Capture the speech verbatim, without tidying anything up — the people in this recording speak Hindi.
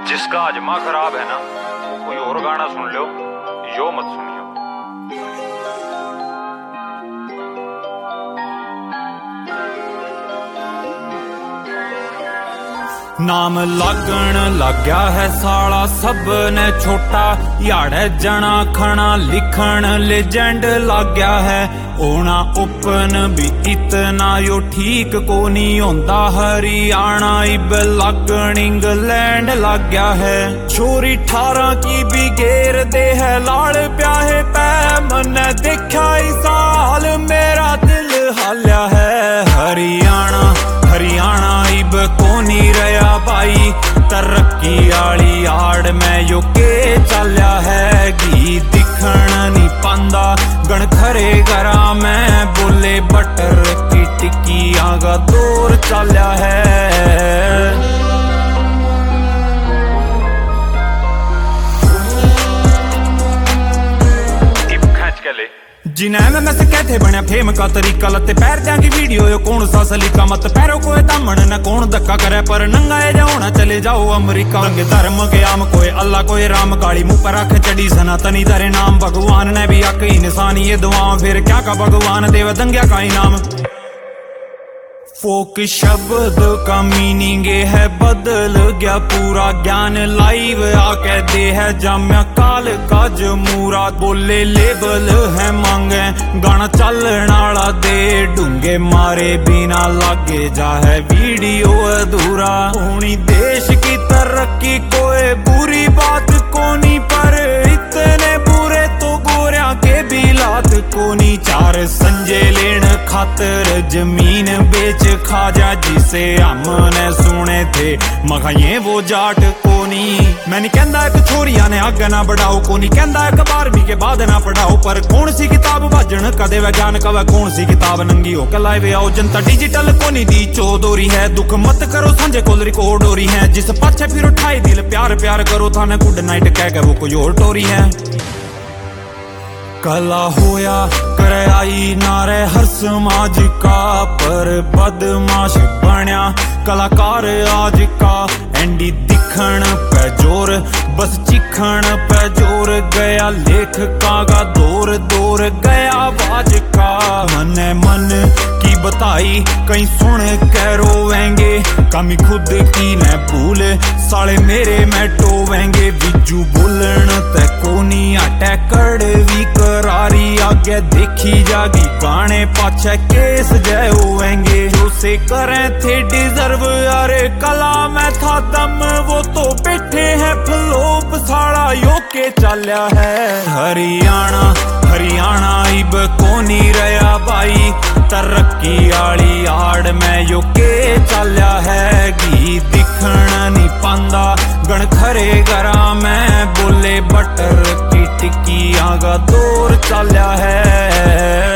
जिसका आजमा खराब है ना, कोई और गाना सुन लो, यो मत सुनियो। नाम लागण लग गया है साला सब ने छोटा, याड़े जना खना लिखण लेजेंड लग गया है। ओना ओपन भी इतना यो ठीक को नहीं होंदा, हरियाणा इब लागण इंग्लैंड लग गया है। छोरी अठारह की भी घेर दे है लाड़ प्याहे पै, मने देखा ही साल मेरा दिल हाल्या है। हरियाणा हरियाणा इब कोनी रहा भाई, तरक्की आली आड़ में यो के चल्या है। घी दिखण नहीं पांदा गण खरे घरा में, बोले बटर की टिक्कियां का दौर चल्या है। जिन्हें में मैं से कहते बने फेम का तरीका, लते पैर जाएंगी वीडियो यो कौन सा सलीका, मत पैरों को दामन न कौन धक्का करे, पर नंगाए जाओ ना चले जाओ अमेरिका। रंग धर्म के आम कोई अल्लाह कोई राम, गाड़ी मुंह पर रख चढ़ी सनातनी धरे नाम, भगवान ने भी आक इंसानी ये दुआ, फिर क्या का भगवान देव दंग्या का इनाम। फोक शब्द का मीनिंग है बदल गया पूरा, ज्ञान लाइव आके दे है जाम्या काल का जमूरा, बोले लेबल है मांगे गाना चलना वाला दे, डूंगे मारे बिना लागे जा है वीडियो अधूरा। होनी देश की तरक्की कोई बुरी बात कोनी, पर इतने बुरे तो गोरिया के भी लात कोनी। चार संजय लेन खातर जमीन बेच खा जा, जिसे हमने सुने थे मखा ये वो जाट कोनी। मैं नहीं कहंदा एक छोरिया ने आगे ना बढ़ाओ, कोनी कहंदा एक बारहवीं के बाद ना पढ़ाओ, पर कौन सी किताब बाजन कदे विज्ञान कवे, कौन सी किताब नंगी हो के लाइव आओ। जनता डिजिटल कोनी दी चौधरी है, दुख मत करो संजय कोल रिकॉर्ड हो रही है, जिस पाछे फिर उठाई दिल प्यार प्यार करो, थाने गुड नाइट कह के वो कोई और टोरी है। कला होया कर आई नारे हर समाज का, पर बदमाश बन्या कलाकार आज का। एंडी दिखण पे जोर बस चिखण पे जोर, गया लेखका का दौर दौर गया आवाज का। मने मन की बताई कहीं सुन के रोवेंगे, कमी खुद की न भूल साले मेरे में टोवेंगे। बिजू बोलन ते कोनी अटै कड़वी करारी, आगे देखी जागी गाने पाछे केस जय होवेंगे। जो से करें थे डिजर्व अरे कला में था दम, वो तो बैठे हैं फ्लोप साड़ा यो के चल्या है। हरियाणा हरियाणा इब कोनी रहा भाई, तरक्की आली आड़ में यो के चल्या है। घी दिखण नहीं पांदा गण खरे घरा में, बोले बटर की टिक्कियां का दौर चल्या है।